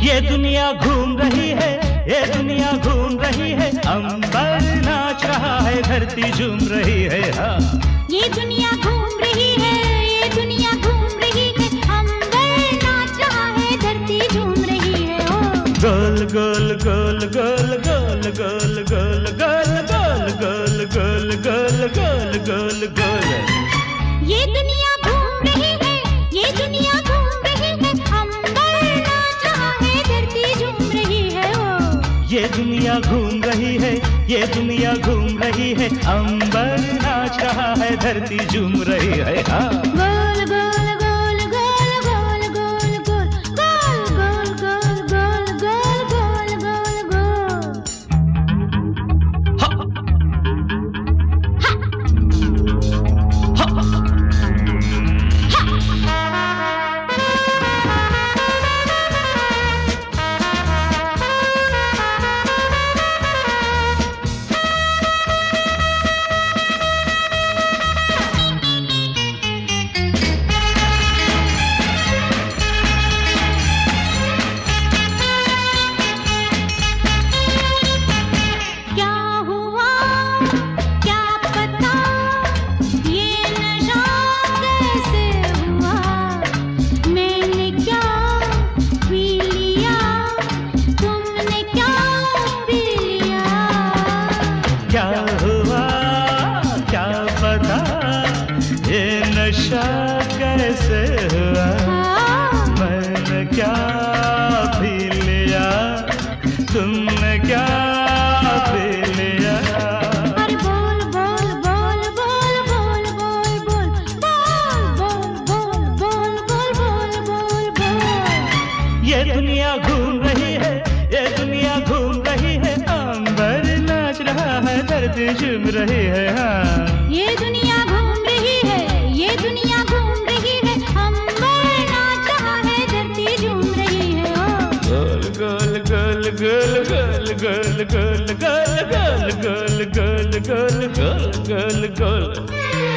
ये दुनिया घूम रही है, ये दुनिया घूम रही है, अंबर नाच रहा है, धरती झूम रही है। हाँ, ये दुनिया घूम रही है, ये दुनिया घूम रही है, अंबर नाच रहा है, धरती झूम रही है। ओ गोल गोल गोल गोल गोल गोल गोल गोल गोल गोल गोल गोल गोल गोल गोल। ये दुनिया घूम रही है, ये दुनिया घूम रही है, अंबर नाच रहा है, धरती झूम रही है। ओ ये दुनिया घूम रही है, ये दुनिया घूम रही है, अंबर नाच रहा है, धरती झूम रही है। हाँ, गोल गोल गोल गोल गोल गोल गोल गोल गोल गोल गोल गोल गोल गोल। नशा कैसे हुआ, मैंने क्या पी लिया, तुमने क्या पी लिया। अरे बोल बोल बोल बोल बोल बोल बोल बोल बोल बोल बोल बोल बोल बोल। ये दुनिया घूम रही है, ये दुनिया घूम रही है, अंबर नाच रहा है, धरती झूम रही है। हाँ, ये दुनिया घूम रही है, ये दुनिया घूम रही है, अंबर नाच रहा है, धरती झूम रही है। ओ गोल गोल गोल गोल गोल गोल गोल गोल गोल गोल गोल गोल गोल गोल गोल।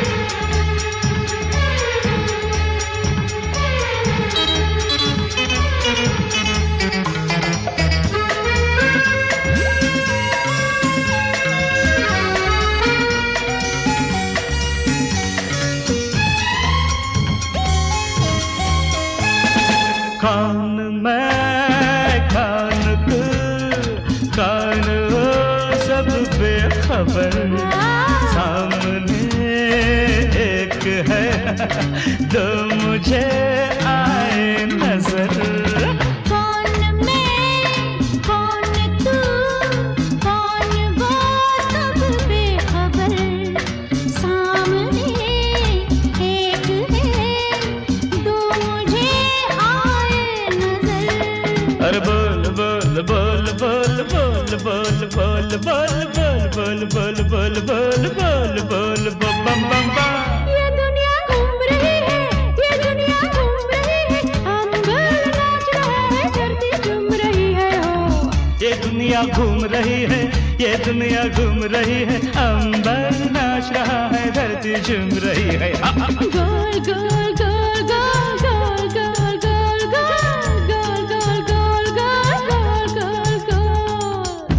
खान मैं खान तू, खान हो सब बेखबर, सामने एक है, दो मुझे आए नजर। कौन मैं कौन तू, कौन वो सब बेखबर, सामने एक है, दो मुझे आए नजर। अरे बोल बोल बोल बोल बोल बोल बोल बोल बोल बोल बोल बोल बोल बोल बम बम बम बम। ये दुनिया घूम रही है, ये दुनिया घूम रही है, अंबर नाच रहा है, धरती झूम रही है। हो ये दुनिया घूम रही है, ये दुनिया घूम रही है, अंबर नाच रहा है, धरती झूम रही है। गोल गोल गोल गोल गोल गोल गोल गोल गोल गोल गोल गोल गोल गोल गोल।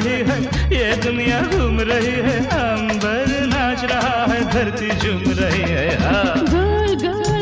रही है, ये दुनिया घूम रही है, अंबर नाच रहा है, धरती झूम रही है। हाँ गोल गोल